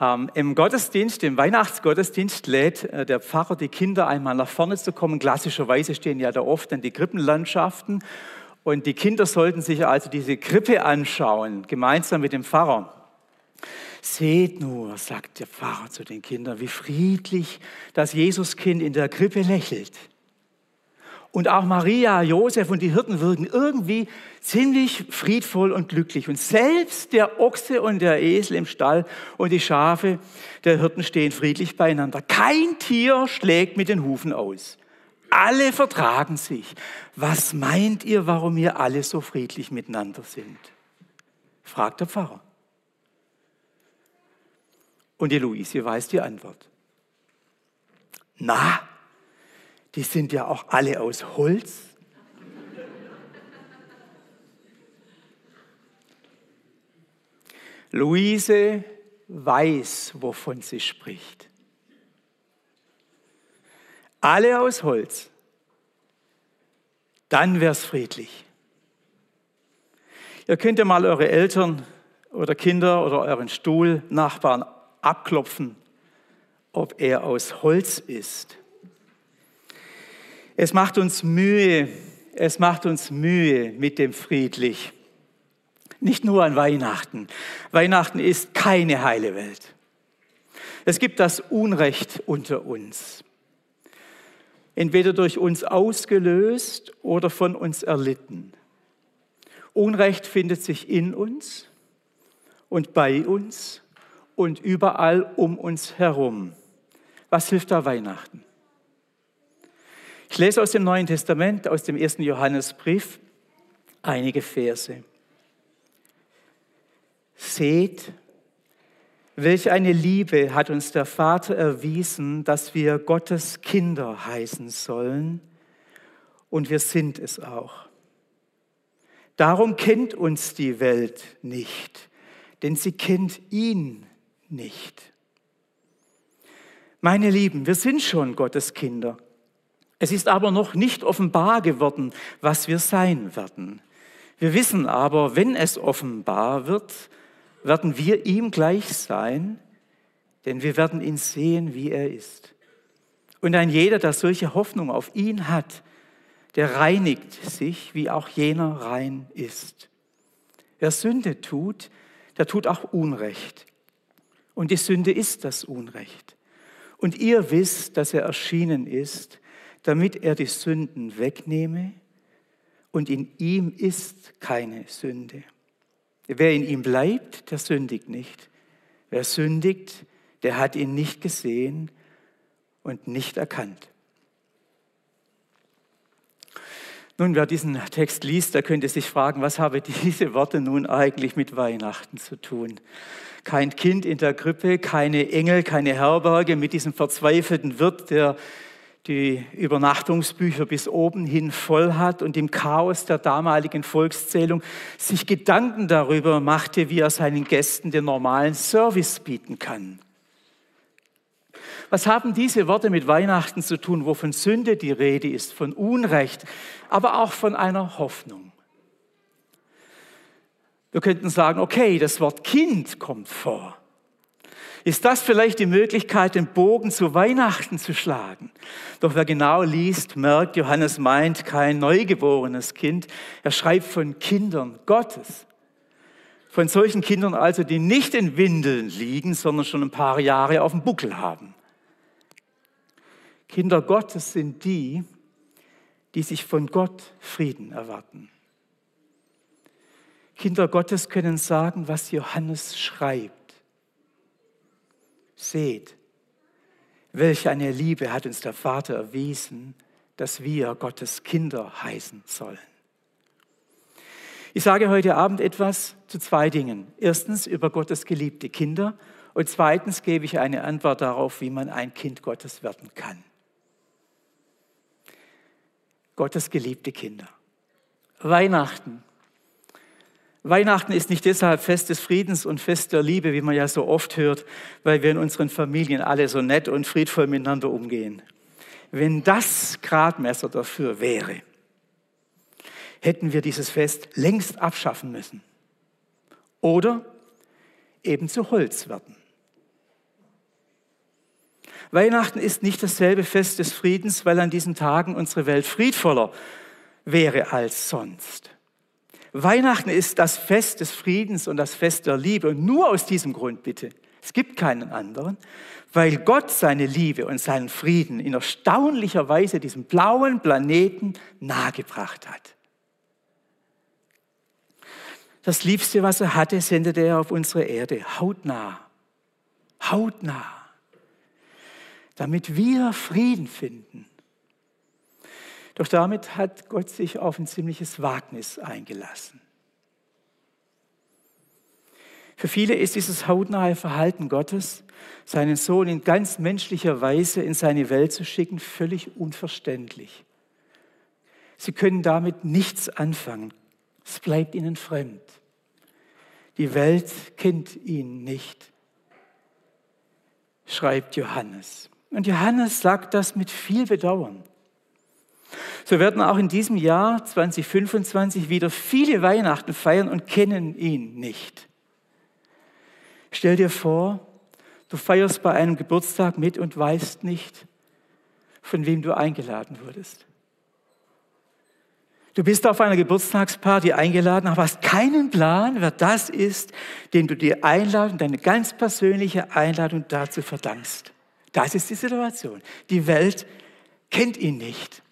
Im Gottesdienst, im Weihnachtsgottesdienst lädt der Pfarrer die Kinder einmal nach vorne zu kommen. Klassischerweise stehen ja da oft dann die Krippenlandschaften und die Kinder sollten sich also diese Krippe anschauen, gemeinsam mit dem Pfarrer. Seht nur, sagt der Pfarrer zu den Kindern, wie friedlich das Jesuskind in der Krippe lächelt. Und auch Maria, Josef und die Hirten wirken irgendwie ziemlich friedvoll und glücklich. Und selbst der Ochse und der Esel im Stall und die Schafe der Hirten stehen friedlich beieinander. Kein Tier schlägt mit den Hufen aus. Alle vertragen sich. Was meint ihr, warum wir alle so friedlich miteinander sind? Fragt der Pfarrer. Und die Luise weiß die Antwort. Na, die sind ja auch alle aus Holz. Luise weiß, wovon sie spricht. Alle aus Holz. Dann wär's friedlich. Ihr könnt ja mal eure Eltern oder Kinder oder euren Stuhlnachbarn abklopfen, ob er aus Holz ist. Es macht uns Mühe mit dem friedlich. Nicht nur an Weihnachten. Weihnachten ist keine heile Welt. Es gibt das Unrecht unter uns. Entweder durch uns ausgelöst oder von uns erlitten. Unrecht findet sich in uns und bei uns und überall um uns herum. Was hilft da Weihnachten? Ich lese aus dem Neuen Testament, aus dem 1. Johannesbrief, einige Verse. Seht, welch eine Liebe hat uns der Vater erwiesen, dass wir Gottes Kinder heißen sollen, und wir sind es auch. Darum kennt uns die Welt nicht, denn sie kennt ihn nicht. Meine Lieben, wir sind schon Gottes Kinder. Es ist aber noch nicht offenbar geworden, was wir sein werden. Wir wissen aber, wenn es offenbar wird, werden wir ihm gleich sein, denn wir werden ihn sehen, wie er ist. Und ein jeder, der solche Hoffnung auf ihn hat, der reinigt sich, wie auch jener rein ist. Wer Sünde tut, der tut auch Unrecht. Und die Sünde ist das Unrecht. Und ihr wisst, dass er erschienen ist, damit er die Sünden wegnehme, und in ihm ist keine Sünde. Wer in ihm bleibt, der sündigt nicht. Wer sündigt, der hat ihn nicht gesehen und nicht erkannt. Nun, wer diesen Text liest, der könnte sich fragen, was haben diese Worte nun eigentlich mit Weihnachten zu tun? Kein Kind in der Krippe, keine Engel, keine Herberge mit diesem verzweifelten Wirt, der die Übernachtungsbücher bis oben hin voll hat und im Chaos der damaligen Volkszählung sich Gedanken darüber machte, wie er seinen Gästen den normalen Service bieten kann. Was haben diese Worte mit Weihnachten zu tun, wo von Sünde die Rede ist, von Unrecht, aber auch von einer Hoffnung? Wir könnten sagen, okay, das Wort Kind kommt vor. Ist das vielleicht die Möglichkeit, den Bogen zu Weihnachten zu schlagen? Doch wer genau liest, merkt, Johannes meint kein neugeborenes Kind. Er schreibt von Kindern Gottes. Von solchen Kindern also, die nicht in Windeln liegen, sondern schon ein paar Jahre auf dem Buckel haben. Kinder Gottes sind die, die sich von Gott Frieden erwarten. Kinder Gottes können sagen, was Johannes schreibt. Seht, welch eine Liebe hat uns der Vater erwiesen, dass wir Gottes Kinder heißen sollen. Ich sage heute Abend etwas zu zwei Dingen. Erstens über Gottes geliebte Kinder und zweitens gebe ich eine Antwort darauf, wie man ein Kind Gottes werden kann. Gottes geliebte Kinder. Weihnachten. Weihnachten ist nicht deshalb Fest des Friedens und Fest der Liebe, wie man ja so oft hört, weil wir in unseren Familien alle so nett und friedvoll miteinander umgehen. Wenn das Gradmesser dafür wäre, hätten wir dieses Fest längst abschaffen müssen. Oder eben zu Holz werden. Weihnachten ist nicht dasselbe Fest des Friedens, weil an diesen Tagen unsere Welt friedvoller wäre als sonst. Weihnachten ist das Fest des Friedens und das Fest der Liebe. Und nur aus diesem Grund bitte. Es gibt keinen anderen, weil Gott seine Liebe und seinen Frieden in erstaunlicher Weise diesem blauen Planeten nahegebracht hat. Das Liebste, was er hatte, sendete er auf unsere Erde, hautnah, damit wir Frieden finden. Doch damit hat Gott sich auf ein ziemliches Wagnis eingelassen. Für viele ist dieses hautnahe Verhalten Gottes, seinen Sohn in ganz menschlicher Weise in seine Welt zu schicken, völlig unverständlich. Sie können damit nichts anfangen. Es bleibt ihnen fremd. Die Welt kennt ihn nicht, schreibt Johannes. Und Johannes sagt das mit viel Bedauern. So werden auch in diesem Jahr 2025 wieder viele Weihnachten feiern und kennen ihn nicht. Stell dir vor, du feierst bei einem Geburtstag mit und weißt nicht, von wem du eingeladen wurdest. Du bist auf einer Geburtstagsparty eingeladen, aber hast keinen Plan, wer das ist, dem du die Einladung, deine ganz persönliche Einladung dazu verdankst. Das ist die Situation. Die Welt kennt ihn nicht.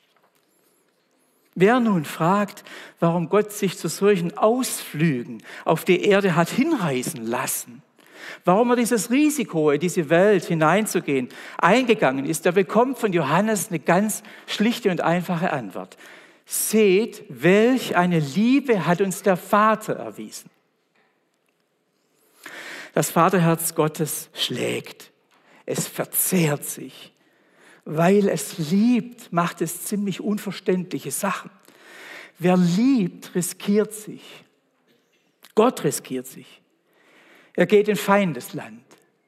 Wer nun fragt, warum Gott sich zu solchen Ausflügen auf die Erde hat hinreißen lassen, warum er dieses Risiko, in diese Welt hineinzugehen, eingegangen ist, der bekommt von Johannes eine ganz schlichte und einfache Antwort. Seht, welch eine Liebe hat uns der Vater erwiesen. Das Vaterherz Gottes schlägt, es verzehrt sich. Weil es liebt, macht es ziemlich unverständliche Sachen. Wer liebt, riskiert sich. Gott riskiert sich. Er geht in Feindesland.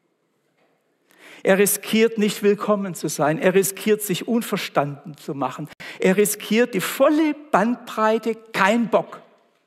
Er riskiert nicht willkommen zu sein. Er riskiert sich unverstanden zu machen. Er riskiert die volle Bandbreite, kein Bock.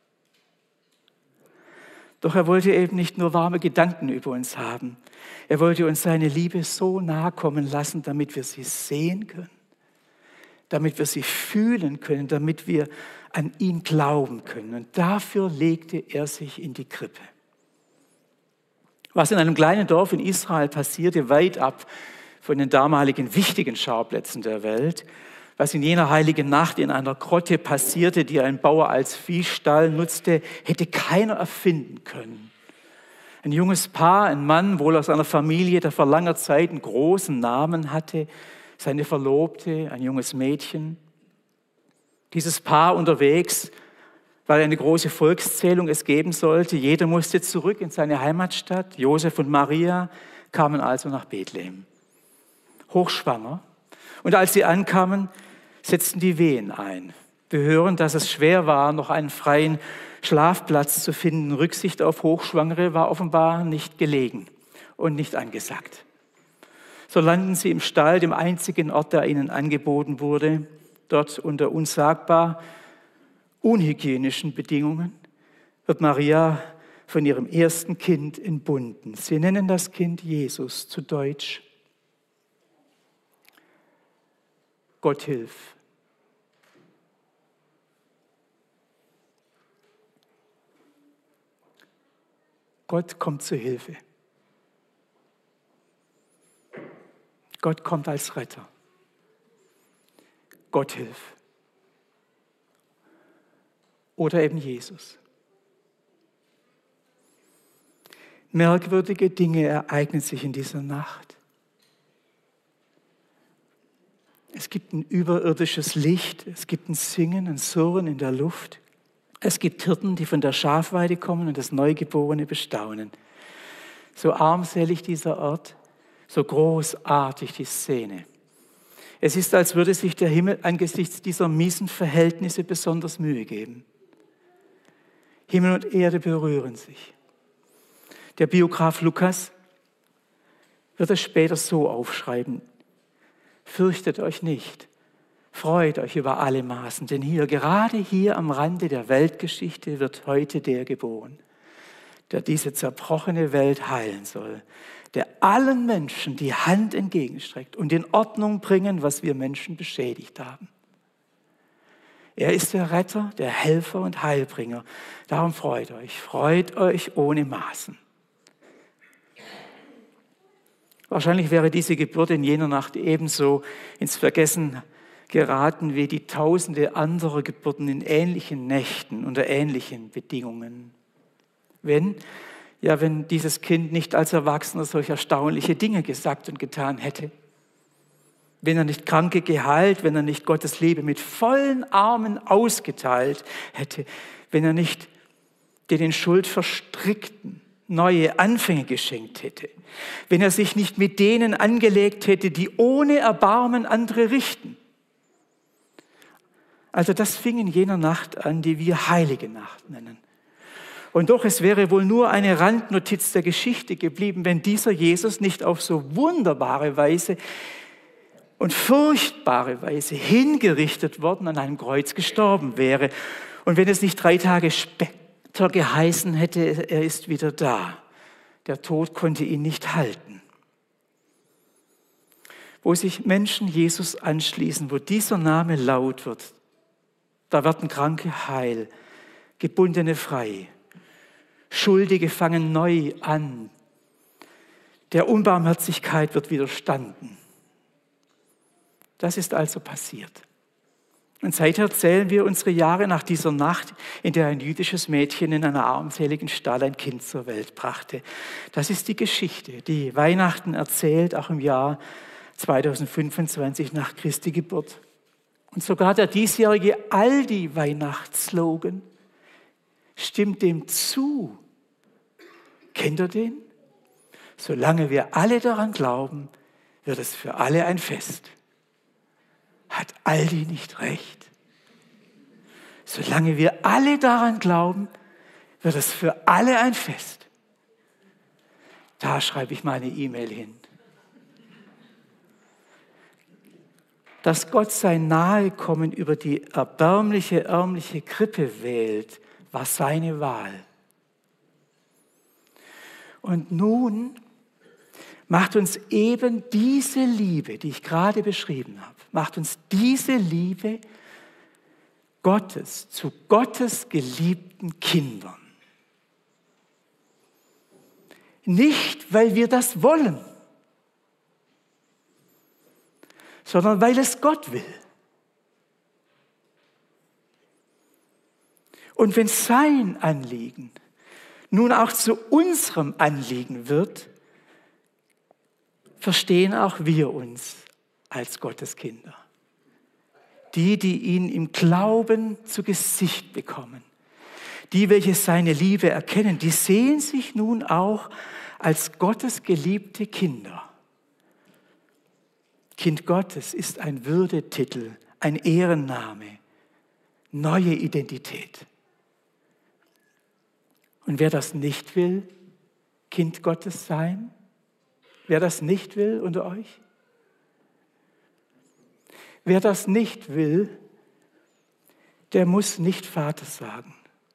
Doch er wollte eben nicht nur warme Gedanken über uns haben. Er wollte uns seine Liebe so nahe kommen lassen, damit wir sie sehen können, damit wir sie fühlen können, damit wir an ihn glauben können. Und dafür legte er sich in die Krippe. Was in einem kleinen Dorf in Israel passierte, weit ab von den damaligen wichtigen Schauplätzen der Welt, was in jener heiligen Nacht in einer Grotte passierte, die ein Bauer als Viehstall nutzte, hätte keiner erfinden können. Ein junges Paar, ein Mann, wohl aus einer Familie, der vor langer Zeit einen großen Namen hatte, seine Verlobte, ein junges Mädchen. Dieses Paar unterwegs, weil eine große Volkszählung es geben sollte. Jeder musste zurück in seine Heimatstadt. Josef und Maria kamen also nach Bethlehem. Hochschwanger. Und als sie ankamen, setzten die Wehen ein. Wir hören, dass es schwer war, noch einen freien Schlafplatz zu finden. Rücksicht auf Hochschwangere war offenbar nicht gelegen und nicht angesagt. So landen sie im Stall, dem einzigen Ort, der ihnen angeboten wurde, dort unter unsagbar unhygienischen Bedingungen, wird Maria von ihrem ersten Kind entbunden. Sie nennen das Kind Jesus, zu Deutsch Gott hilf. Gott kommt zu Hilfe. Gott kommt als Retter. Gott hilf. Oder eben Jesus. Merkwürdige Dinge ereignen sich in dieser Nacht. Es gibt ein überirdisches Licht, es gibt ein Singen, ein Surren in der Luft. Es gibt Hirten, die von der Schafweide kommen und das Neugeborene bestaunen. So armselig dieser Ort, so großartig die Szene. Es ist, als würde sich der Himmel angesichts dieser miesen Verhältnisse besonders Mühe geben. Himmel und Erde berühren sich. Der Biograf Lukas wird es später so aufschreiben: Fürchtet euch nicht, freut euch über alle Maßen, denn hier, gerade hier am Rande der Weltgeschichte, wird heute der geboren. der diese zerbrochene Welt heilen soll, der allen Menschen die Hand entgegenstreckt und in Ordnung bringen, was wir Menschen beschädigt haben. Er ist der Retter, der Helfer und Heilbringer. Darum freut euch ohne Maßen. Wahrscheinlich wäre diese Geburt in jener Nacht ebenso ins Vergessen geraten wie die Tausende anderer Geburten in ähnlichen Nächten unter ähnlichen Bedingungen. Wenn dieses Kind nicht als Erwachsener solch erstaunliche Dinge gesagt und getan hätte. Wenn er nicht Kranke geheilt, wenn er nicht Gottes Liebe mit vollen Armen ausgeteilt hätte, wenn er nicht den in Schuld Verstrickten neue Anfänge geschenkt hätte, wenn er sich nicht mit denen angelegt hätte, die ohne Erbarmen andere richten. Also das fing in jener Nacht an, die wir Heilige Nacht nennen. Und doch, es wäre wohl nur eine Randnotiz der Geschichte geblieben, wenn dieser Jesus nicht auf so wunderbare Weise und furchtbare Weise hingerichtet worden, an einem Kreuz gestorben wäre. Und wenn es nicht 3 Tage später geheißen hätte, er ist wieder da. Der Tod konnte ihn nicht halten. Wo sich Menschen Jesus anschließen, wo dieser Name laut wird, da werden Kranke heil, Gebundene frei, Schuldige fangen neu an, der Unbarmherzigkeit wird widerstanden. Das ist also passiert. Und seither zählen wir unsere Jahre nach dieser Nacht, in der ein jüdisches Mädchen in einer armseligen Stall ein Kind zur Welt brachte. Das ist die Geschichte, die Weihnachten erzählt, auch im Jahr 2025 nach Christi Geburt. Und sogar der diesjährige Aldi-Weihnachtsslogan stimmt dem zu. Kennt ihr den? Solange wir alle daran glauben, wird es für alle ein Fest. Hat Aldi nicht recht? Solange wir alle daran glauben, wird es für alle ein Fest. Da schreibe ich mal eine E-Mail hin. Dass Gott sein Nahekommen über die erbärmliche, ärmliche Krippe wählt, war seine Wahl. Und nun macht uns eben diese Liebe, die ich gerade beschrieben habe, macht uns diese Liebe Gottes zu Gottes geliebten Kindern. Nicht, weil wir das wollen, sondern weil es Gott will. Und wenn sein Anliegen nun auch zu unserem Anliegen wird, verstehen auch wir uns als Gottes Kinder. Die ihn im Glauben zu Gesicht bekommen, die, welche seine Liebe erkennen, die sehen sich nun auch als Gottes geliebte Kinder. Kind Gottes ist ein Würdetitel, ein Ehrenname, neue Identität. Und wer das nicht will, Kind Gottes sein, wer das nicht will unter euch, wer das nicht will, der muss nicht Vater sagen.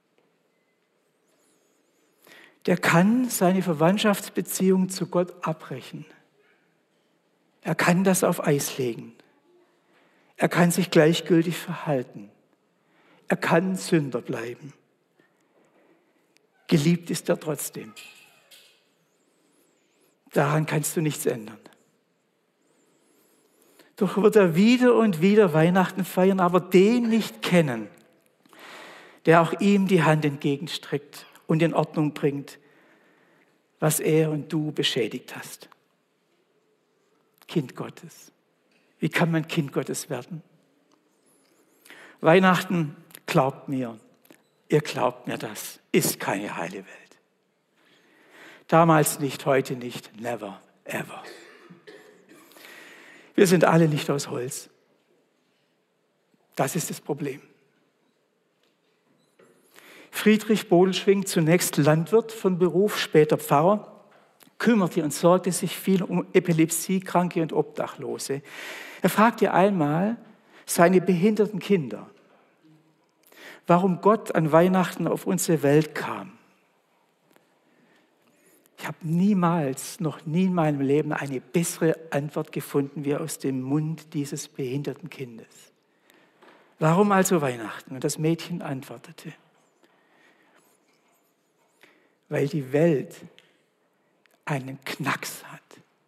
Der kann seine Verwandtschaftsbeziehung zu Gott abbrechen. Er kann das auf Eis legen. Er kann sich gleichgültig verhalten. Er kann Sünder bleiben. Geliebt ist er trotzdem. Daran kannst du nichts ändern. Doch wird er wieder und wieder Weihnachten feiern, aber den nicht kennen, der auch ihm die Hand entgegenstreckt und in Ordnung bringt, was er und du beschädigt hast. Kind Gottes. Wie kann man Kind Gottes werden? Weihnachten, glaubt mir, ihr glaubt mir das, ist keine heile Welt. Damals nicht, heute nicht, never, ever. Wir sind alle nicht aus Holz. Das ist das Problem. Friedrich Bodelschwingh, zunächst Landwirt von Beruf, später Pfarrer, kümmerte und sorgte sich viel um Epilepsiekranke und Obdachlose. Er fragte einmal seine behinderten Kinder, warum Gott an Weihnachten auf unsere Welt kam. Ich habe noch nie in meinem Leben eine bessere Antwort gefunden wie aus dem Mund dieses behinderten Kindes. Warum also Weihnachten? Und das Mädchen antwortete, weil die Welt einen Knacks hat.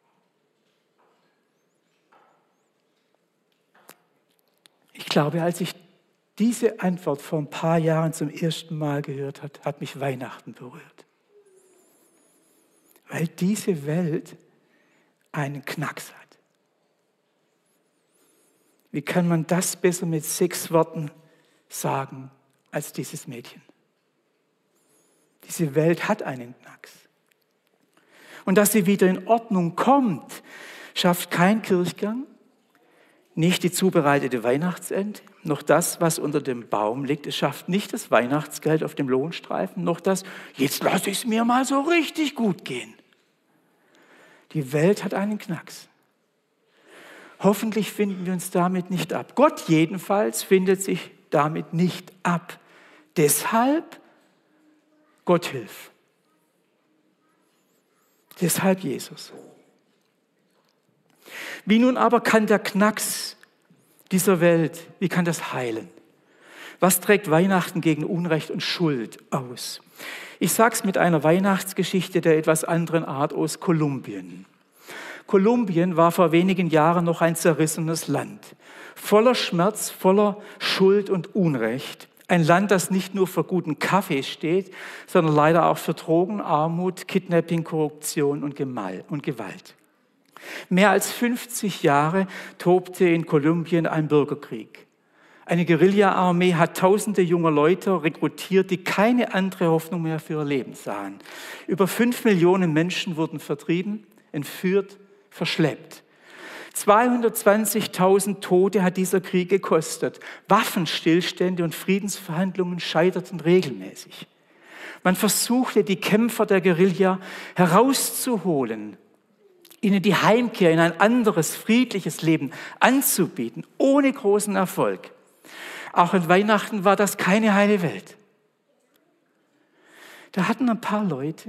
Ich glaube, als ich diese Antwort vor ein paar Jahren zum ersten Mal gehört habe, hat mich Weihnachten berührt. Weil diese Welt einen Knacks hat. Wie kann man das besser mit 6 Worten sagen als dieses Mädchen? Diese Welt hat einen Knacks. Und dass sie wieder in Ordnung kommt, schafft kein Kirchgang, nicht die zubereitete Weihnachtsente, noch das, was unter dem Baum liegt. Es schafft nicht das Weihnachtsgeld auf dem Lohnstreifen, noch das, jetzt lasse ich es mir mal so richtig gut gehen. Die Welt hat einen Knacks. Hoffentlich finden wir uns damit nicht ab. Gott jedenfalls findet sich damit nicht ab. Deshalb Gott hilf. Deshalb Jesus. Wie nun aber kann der Knacks dieser Welt, wie kann das heilen? Was trägt Weihnachten gegen Unrecht und Schuld aus? Ich sage es mit einer Weihnachtsgeschichte der etwas anderen Art aus Kolumbien. Kolumbien war vor wenigen Jahren noch ein zerrissenes Land, voller Schmerz, voller Schuld und Unrecht. Ein Land, das nicht nur für guten Kaffee steht, sondern leider auch für Drogen, Armut, Kidnapping, Korruption und Gewalt. Mehr als 50 Jahre tobte in Kolumbien ein Bürgerkrieg. Eine Guerilla-Armee hat tausende junger Leute rekrutiert, die keine andere Hoffnung mehr für ihr Leben sahen. Über 5 Millionen Menschen wurden vertrieben, entführt, verschleppt. 220.000 Tote hat dieser Krieg gekostet. Waffenstillstände und Friedensverhandlungen scheiterten regelmäßig. Man versuchte, die Kämpfer der Guerilla herauszuholen, ihnen die Heimkehr in ein anderes, friedliches Leben anzubieten, ohne großen Erfolg. Auch an Weihnachten war das keine heile Welt. Da hatten ein paar Leute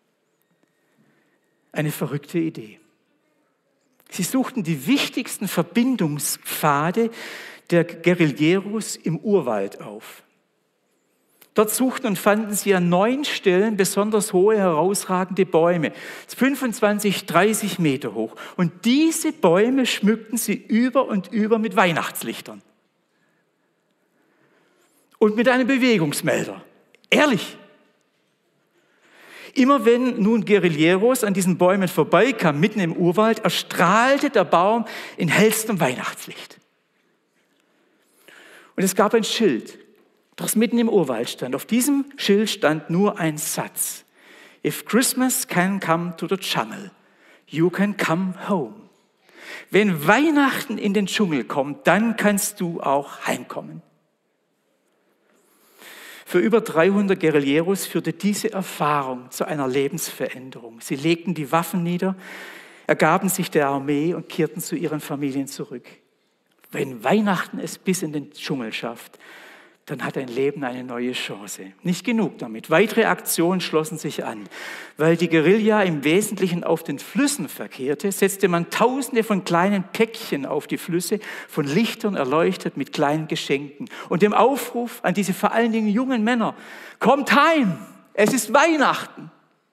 eine verrückte Idee. Sie suchten die wichtigsten Verbindungspfade der Guerilleros im Urwald auf. Dort suchten und fanden sie an 9 Stellen besonders hohe, herausragende Bäume, 25, 30 Meter hoch. Und diese Bäume schmückten sie über und über mit Weihnachtslichtern. Und mit einem Bewegungsmelder. Ehrlich. Immer wenn nun Guerilleros an diesen Bäumen vorbeikamen, mitten im Urwald, erstrahlte der Baum in hellstem Weihnachtslicht. Und es gab ein Schild, das mitten im Urwald stand. Auf diesem Schild stand nur ein Satz. If Christmas can come to the jungle, you can come home. Wenn Weihnachten in den Dschungel kommt, dann kannst du auch heimkommen. Für über 300 Guerilleros führte diese Erfahrung zu einer Lebensveränderung. Sie legten die Waffen nieder, ergaben sich der Armee und kehrten zu ihren Familien zurück. Wenn Weihnachten es bis in den Dschungel schafft, dann hat ein Leben eine neue Chance. Nicht genug damit. Weitere Aktionen schlossen sich an. Weil die Guerilla im Wesentlichen auf den Flüssen verkehrte, setzte man Tausende von kleinen Päckchen auf die Flüsse, von Lichtern erleuchtet mit kleinen Geschenken. Und dem Aufruf an diese vor allen Dingen jungen Männer, kommt heim, es ist Weihnachten.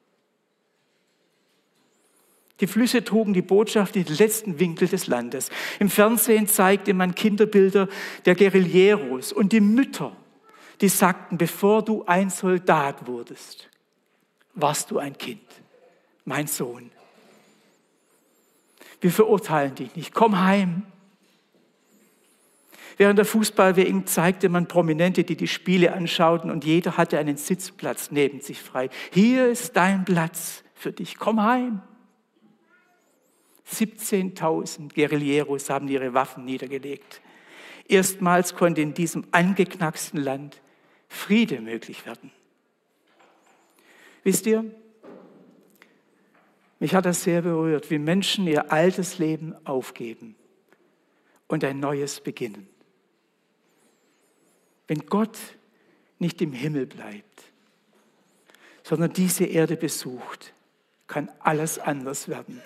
Die Flüsse trugen die Botschaft in den letzten Winkel des Landes. Im Fernsehen zeigte man Kinderbilder der Guerilleros und die Mütter, die sagten, bevor du ein Soldat wurdest, warst du ein Kind, mein Sohn. Wir verurteilen dich nicht, komm heim. Während der Fußball-WM zeigte man Prominente, die die Spiele anschauten und jeder hatte einen Sitzplatz neben sich frei. Hier ist dein Platz für dich, komm heim. 17.000 Guerilleros haben ihre Waffen niedergelegt. Erstmals konnte in diesem angeknacksten Land Friede möglich werden. Wisst ihr, mich hat das sehr berührt, wie Menschen ihr altes Leben aufgeben und ein neues beginnen. Wenn Gott nicht im Himmel bleibt, sondern diese Erde besucht, kann alles anders werden.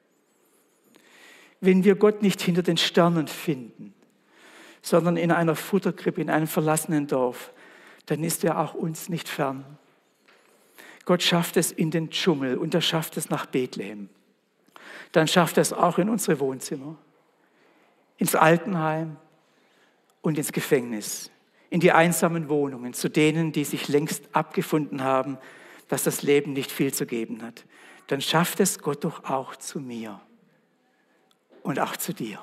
Wenn wir Gott nicht hinter den Sternen finden, sondern in einer Futterkrippe, in einem verlassenen Dorf, dann ist er auch uns nicht fern. Gott schafft es in den Dschungel und er schafft es nach Bethlehem. Dann schafft er es auch in unsere Wohnzimmer, ins Altenheim und ins Gefängnis, in die einsamen Wohnungen, zu denen, die sich längst abgefunden haben, dass das Leben nicht viel zu geben hat. Dann schafft es Gott doch auch zu mir und auch zu dir.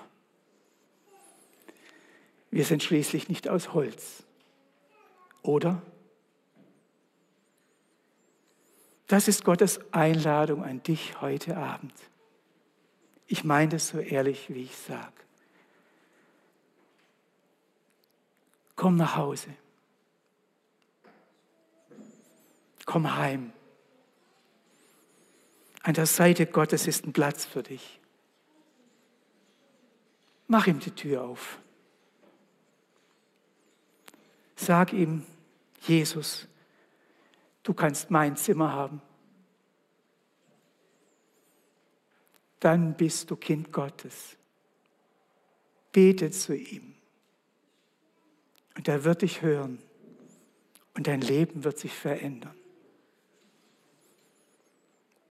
Wir sind schließlich nicht aus Holz, oder? Das ist Gottes Einladung an dich heute Abend. Ich meine es so ehrlich, wie ich sage. Komm nach Hause. Komm heim. An der Seite Gottes ist ein Platz für dich. Mach ihm die Tür auf. Sag ihm, Jesus, du kannst mein Zimmer haben. Dann bist du Kind Gottes. Bete zu ihm. Und er wird dich hören. Und dein Leben wird sich verändern.